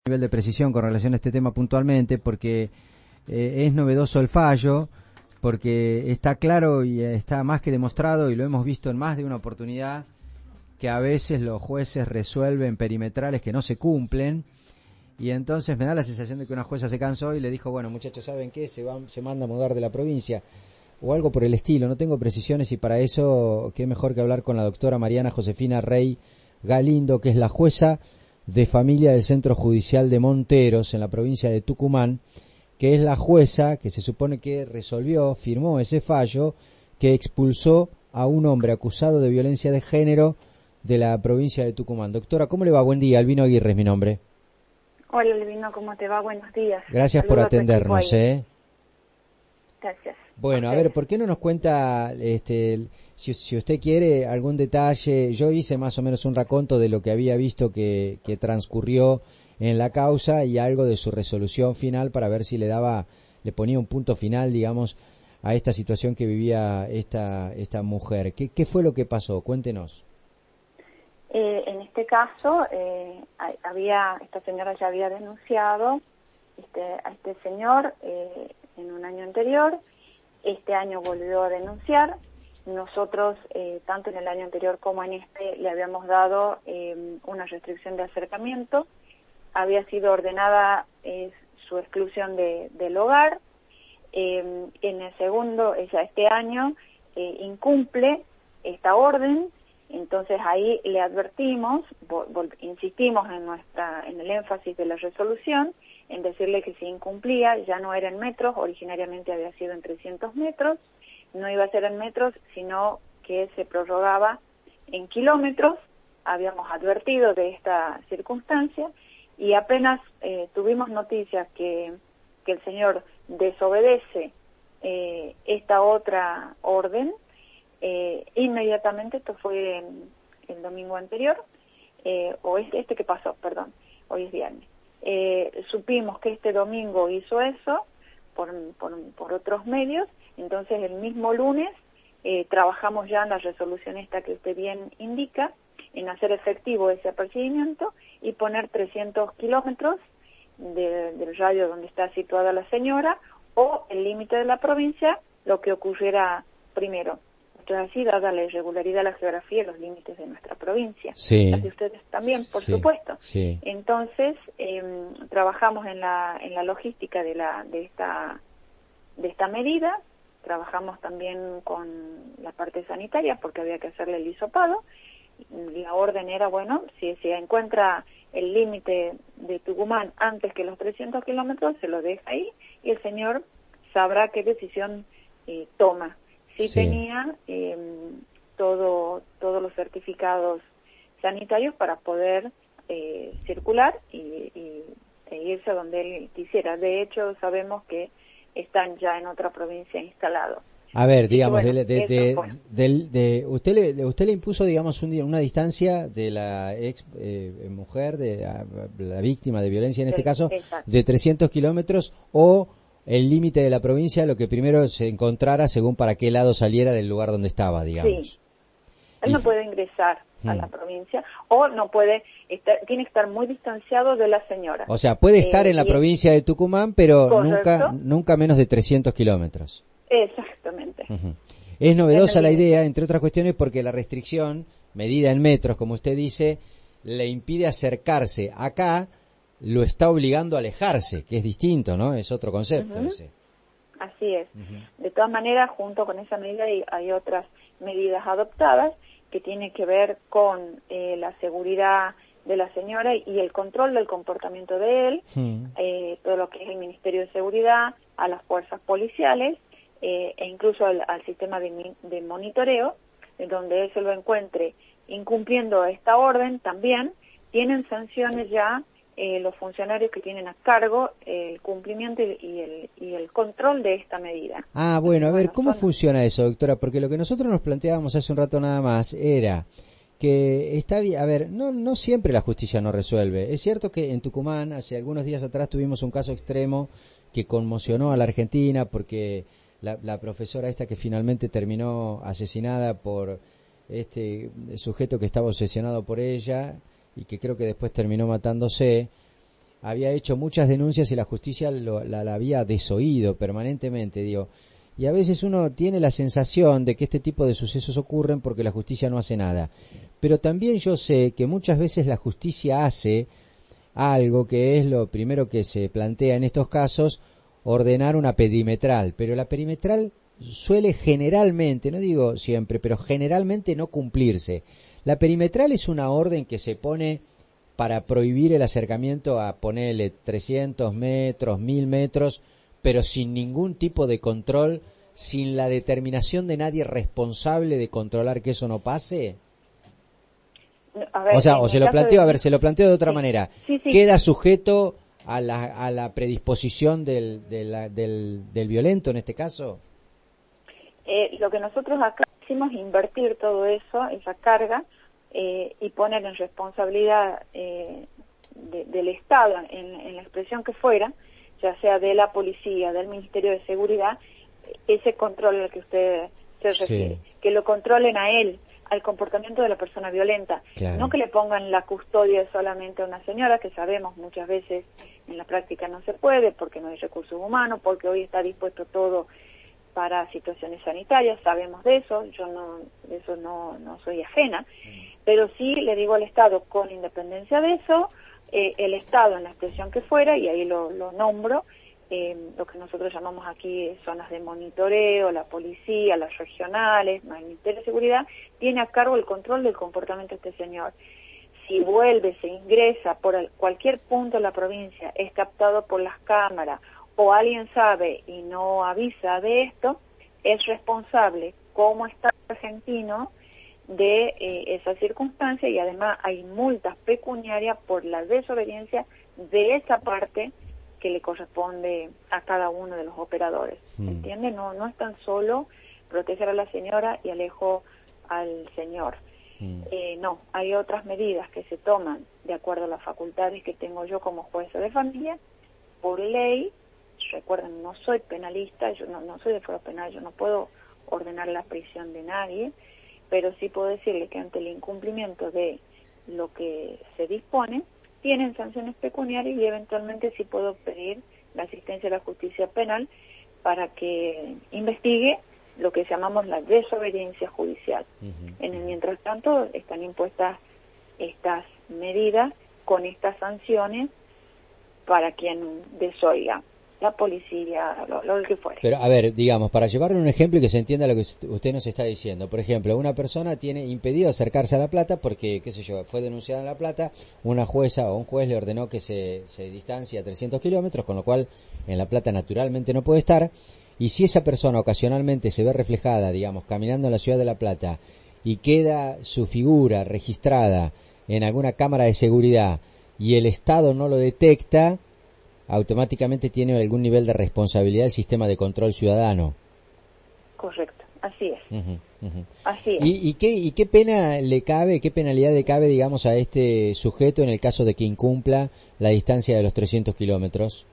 Nivel de precisión con relación a este tema puntualmente, porque es novedoso el fallo, porque está claro y está más que demostrado, y lo hemos visto en más de una oportunidad, que a veces los jueces resuelven perimetrales que no se cumplen, y entonces me da la sensación de que una jueza se cansó y le dijo, bueno, muchachos, ¿saben qué? Se manda a mudar de la provincia, o algo por el estilo. No tengo precisiones, y para eso qué mejor que hablar con la doctora Mariana Josefina Rey Galindo, que es la jueza de familia del Centro Judicial de Monteros, en la provincia de Tucumán, que es la jueza que se supone que firmó ese fallo que expulsó a un hombre acusado de violencia de género de la provincia de Tucumán. Doctora, ¿cómo le va? Buen día. Albino Aguirre es mi nombre. Hola, Albino, ¿cómo te va? Buenos días. Gracias por atendernos, Gracias. Bueno, a ver, ¿por qué no nos cuenta, si usted quiere, algún detalle? Yo hice más o menos un raconto de lo que había visto que transcurrió en la causa y algo de su resolución final para ver si le ponía un punto final, digamos, a esta situación que vivía esta mujer. ¿Qué fue lo que pasó? Cuéntenos. En este caso, esta señora ya había denunciado a este señor en un año anterior. Este año volvió a denunciar. Nosotros, tanto en el año anterior como en este, le habíamos dado una restricción de acercamiento. Había sido ordenada su exclusión del hogar. En el segundo, este año, incumple esta orden. Entonces ahí le advertimos, insistimos en el énfasis de la resolución, en decirle que si incumplía ya no era en metros, originariamente había sido en 300 metros, no iba a ser en metros, sino que se prorrogaba en kilómetros. Habíamos advertido de esta circunstancia y apenas tuvimos noticias que el señor desobedece esta otra orden, inmediatamente, esto fue el domingo anterior, o este que pasó, perdón, hoy es viernes, supimos que este domingo hizo eso por otros medios. Entonces el mismo lunes trabajamos ya en la resolución esta que usted bien indica, en hacer efectivo ese apercibimiento y poner 300 kilómetros del radio donde está situada la señora, o el límite de la provincia, lo que ocurriera primero. Esto es así, dada la irregularidad de la geografía y los límites de nuestra provincia. Sí. Así ustedes también, por supuesto. Sí. Entonces, trabajamos en la logística de esta medida. Trabajamos también con la parte sanitaria porque había que hacerle el hisopado. La orden era, bueno, si se encuentra el límite de Tucumán antes que los 300 kilómetros, se lo deja ahí y el señor sabrá qué decisión toma. Sí. Tenía todos los certificados sanitarios para poder circular e irse a donde él quisiera. De hecho, sabemos que están ya en otra provincia instalados. A ver, digamos, bueno, usted le impuso, digamos, una distancia de la ex mujer, de la víctima de violencia en este caso, exacto, de 300 kilómetros, o el límite de la provincia, lo que primero se encontrara según para qué lado saliera del lugar donde estaba, digamos. Sí. Él no puede ingresar a la provincia, o no puede tiene que estar muy distanciado de la señora. O sea, puede estar en la provincia de Tucumán, pero correcto, nunca menos de 300 kilómetros. Exactamente. Es novedosa la idea, entre otras cuestiones, porque la restricción, medida en metros, como usted dice, le impide acercarse. Acá lo está obligando a alejarse, que es distinto, ¿no? Es otro concepto ese. Así es. De todas maneras, junto con esa medida hay otras medidas adoptadas que tienen que ver con la seguridad de la señora y el control del comportamiento de él, todo lo que es el Ministerio de Seguridad, a las fuerzas policiales, e incluso al sistema de monitoreo, en donde él se lo encuentre incumpliendo esta orden, también tienen sanciones ya los funcionarios que tienen a cargo el cumplimiento y el control de esta medida. Ah, bueno, a ver, ¿cómo funciona eso, doctora? Porque lo que nosotros nos planteábamos hace un rato nada más era que está bien, a ver, no siempre la justicia no resuelve. Es cierto que en Tucumán, hace algunos días atrás, tuvimos un caso extremo que conmocionó a la Argentina porque la profesora esta que finalmente terminó asesinada por este sujeto que estaba obsesionado por ella y que creo que después terminó matándose, había hecho muchas denuncias y la justicia la había desoído permanentemente, digo. Y a veces uno tiene la sensación de que este tipo de sucesos ocurren porque la justicia no hace nada. Pero también yo sé que muchas veces la justicia hace algo que es lo primero que se plantea en estos casos, ordenar una perimetral. Pero la perimetral suele generalmente, no digo siempre, pero generalmente no cumplirse. La perimetral es una orden que se pone para prohibir el acercamiento a ponerle 300 metros, 1000 metros, pero sin ningún tipo de control, sin la determinación de nadie responsable de controlar que eso no pase. A ver, O se lo planteo, se lo planteo de otra manera. Sí. ¿Queda sujeto a la predisposición del violento en este caso? Lo que nosotros acá hicimos es invertir todo eso, esa carga, y poner en responsabilidad del Estado, en la expresión que fuera, ya sea de la policía, del Ministerio de Seguridad, ese control al que usted se refiere, que lo controlen a él, al comportamiento de la persona violenta, claro. No que le pongan la custodia solamente a una señora, que sabemos muchas veces en la práctica no se puede, porque no hay recursos humanos, porque hoy está dispuesto todo para situaciones sanitarias, sabemos de eso, yo de eso no soy ajena, pero sí le digo al Estado, con independencia de eso, el Estado en la expresión que fuera, y ahí lo nombro, lo que nosotros llamamos aquí zonas de monitoreo, la policía, las regionales, el Ministerio de Seguridad, tiene a cargo el control del comportamiento de este señor. Si vuelve, se ingresa por cualquier punto de la provincia, es captado por las cámaras, o alguien sabe y no avisa de esto, es responsable como Estado argentino de esa circunstancia, y además hay multas pecuniarias por la desobediencia de esa parte que le corresponde a cada uno de los operadores. ¿Entiende? No es tan solo proteger a la señora y alejo al señor. No, hay otras medidas que se toman de acuerdo a las facultades que tengo yo como jueza de familia, por ley. Recuerden, no soy penalista, yo no soy de fuero penal, yo no puedo ordenar la prisión de nadie, pero sí puedo decirle que ante el incumplimiento de lo que se dispone, tienen sanciones pecuniarias, y eventualmente sí puedo pedir la asistencia de la justicia penal para que investigue lo que llamamos la desobediencia judicial. En el mientras tanto están impuestas estas medidas con estas sanciones para quien desoiga, la policía, lo que fuere. Pero, a ver, digamos, para llevarle un ejemplo y que se entienda lo que usted nos está diciendo. Por ejemplo, una persona tiene impedido acercarse a La Plata porque, qué sé yo, fue denunciada en La Plata, una jueza o un juez le ordenó que se distancie a 300 kilómetros, con lo cual en La Plata naturalmente no puede estar. Y si esa persona ocasionalmente se ve reflejada, digamos, caminando en la ciudad de La Plata, y queda su figura registrada en alguna cámara de seguridad y el Estado no lo detecta, automáticamente tiene algún nivel de responsabilidad el sistema de control ciudadano. Correcto, así es. Así es. ¿Y qué pena le cabe, qué penalidad le cabe, digamos, a este sujeto en el caso de que incumpla la distancia de los 300 kilómetros?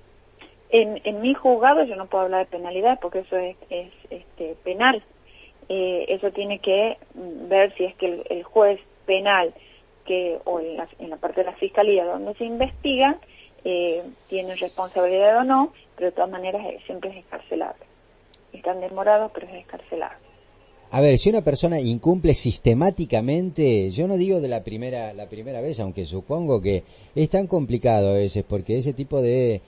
En mi juzgado yo no puedo hablar de penalidad porque eso es penal. Eso tiene que ver si es que el juez penal o en la parte de la fiscalía donde se investiga tiene responsabilidad o no, pero de todas maneras siempre es escarcelable. Están demorados, pero es escarcelable. A ver, si una persona incumple sistemáticamente, yo no digo de la primera vez, aunque supongo que es tan complicado a veces, porque ese tipo de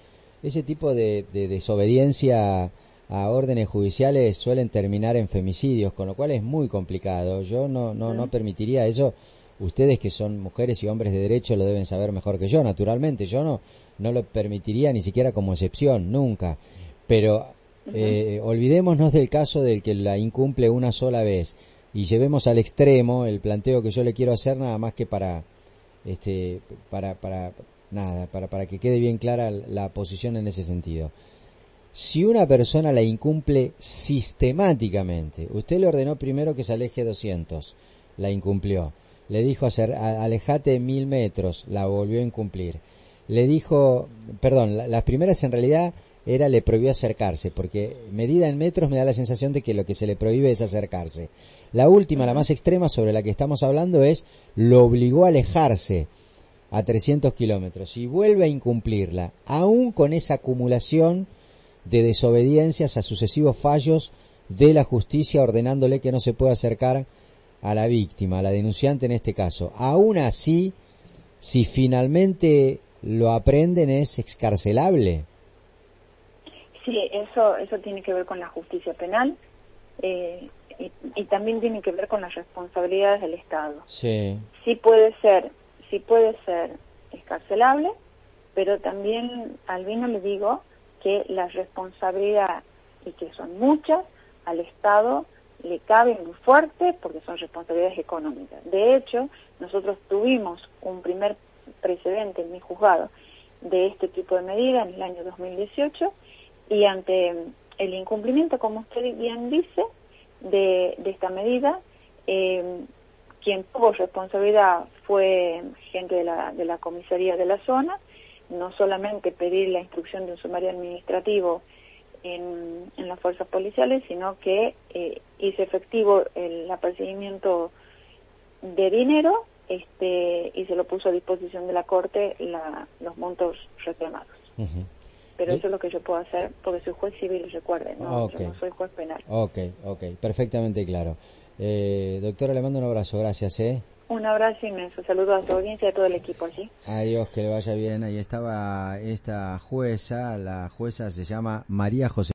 desobediencia a órdenes judiciales suelen terminar en femicidios, con lo cual es muy complicado. Yo no permitiría eso. Ustedes, que son mujeres y hombres de derecho, lo deben saber mejor que yo, naturalmente. Yo no lo permitiría ni siquiera como excepción, nunca. Pero olvidémonos del caso del que la incumple una sola vez y llevemos al extremo el planteo que yo le quiero hacer, nada más que para que quede bien clara la posición en ese sentido. Si una persona la incumple sistemáticamente, usted le ordenó primero que se aleje 200, la incumplió. Le dijo alejate 1000 metros, la volvió a incumplir. Le dijo, las primeras en realidad le prohibió acercarse, porque medida en metros me da la sensación de que lo que se le prohíbe es acercarse. La última, la más extrema, sobre la que estamos hablando, lo obligó a alejarse. a 300 kilómetros y vuelve a incumplirla, aún con esa acumulación de desobediencias a sucesivos fallos de la justicia ordenándole que no se pueda acercar a la víctima, a la denunciante en este caso, aún así, si finalmente lo aprenden, es excarcelable. Sí, eso tiene que ver con la justicia penal y también tiene que ver con las responsabilidades del Estado. Sí. Sí puede ser excarcelable, pero también al vino le digo que la responsabilidad, y que son muchas, al Estado le cabe muy fuerte porque son responsabilidades económicas. De hecho, nosotros tuvimos un primer precedente en mi juzgado de este tipo de medida en el año 2018 y ante el incumplimiento, como usted bien dice, de esta medida, quien tuvo responsabilidad fue gente de la comisaría de la zona, no solamente pedir la instrucción de un sumario administrativo en las fuerzas policiales, sino que hizo efectivo el apercibimiento de dinero y se lo puso a disposición de la Corte los montos reclamados. Uh-huh. Pero eso es lo que yo puedo hacer porque soy juez civil, recuerden, no, Okay. yo no soy juez penal. Ok, perfectamente claro. Doctora, le mando un abrazo, gracias. Un abrazo inmenso, saludos a su audiencia y a todo el equipo allí. Adiós, que le vaya bien. Ahí estaba esta jueza, la jueza se llama María José.